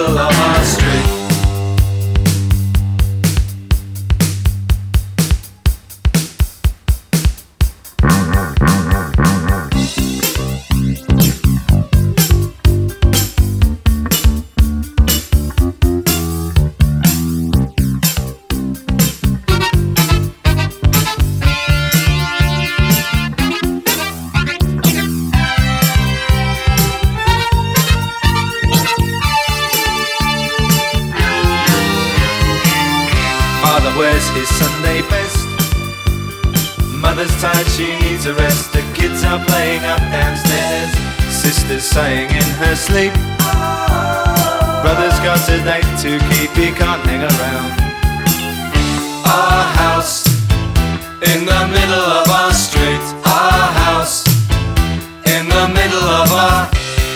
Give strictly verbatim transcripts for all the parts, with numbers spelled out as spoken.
middle of our street. Wears his Sunday best. Mother's tired, she needs a rest. The kids are playing up downstairs. Sister's sighing in her sleep. Brother's got a date to keep, he can't hang around. Our house in the middle of our street. Our house in the middle of our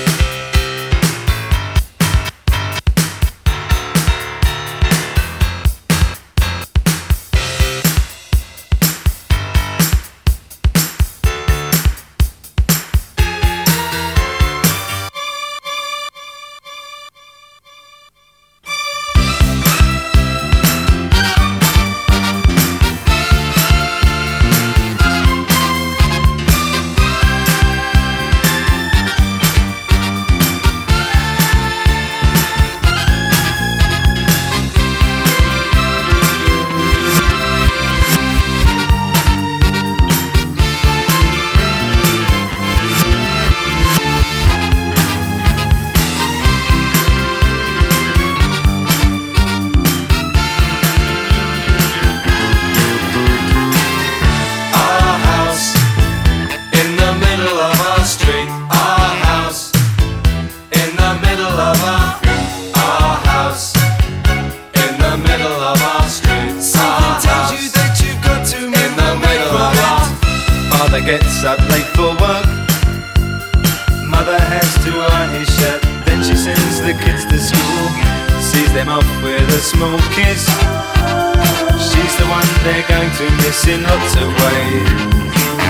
gets up late for work. Mother has to iron his shirt. Then she sends the kids to school, sees them off with a small kiss. She's the one they're going to miss in lots of ways.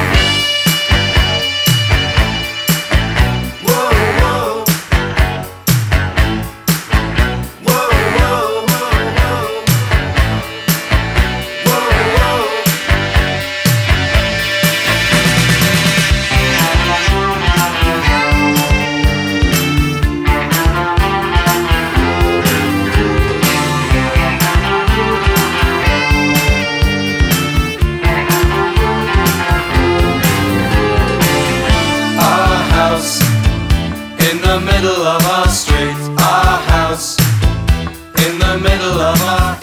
In the middle of our street, our house, in the middle of our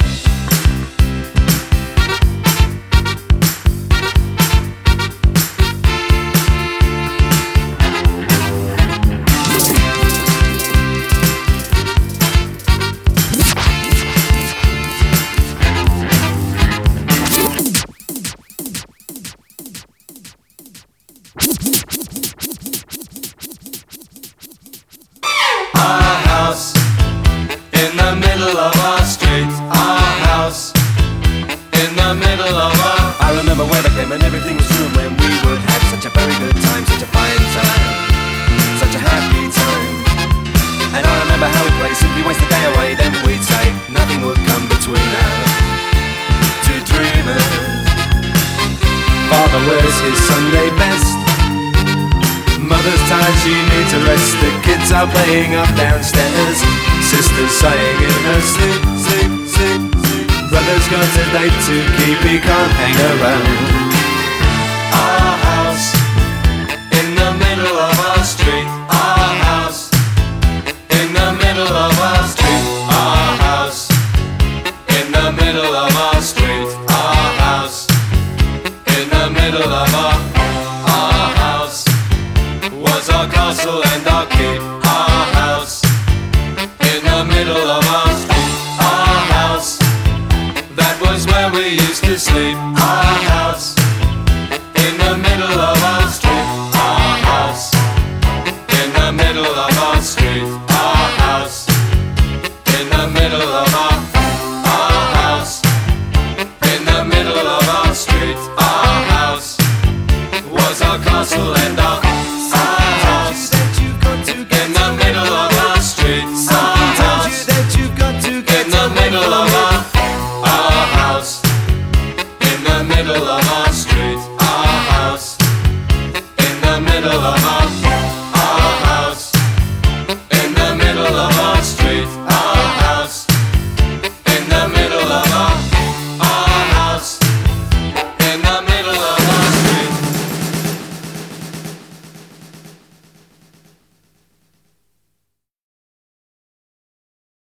in the middle of our street, our house, in the middle of our I remember when I came and everything was true, when we would have such a very good time, such a fine time, such a happy time. And I remember how we'd play, simply waste the day away, then we'd say nothing would come between us, two dreamers. Father wears his Sunday best. Mother's tired, she needs a rest. The kids are playing up downstairs. Sister's sighing in her sleep, sleep, sleep, sleep. Brother's got a date to keep, he can't hang around. Our house in the middle of our street. Our house in the middle of our street. Our house in the middle of our street. Our house in the middle of our Our house was our castle and our keep. Our house in the middle of our street. Our house, that was where we used to sleep. Our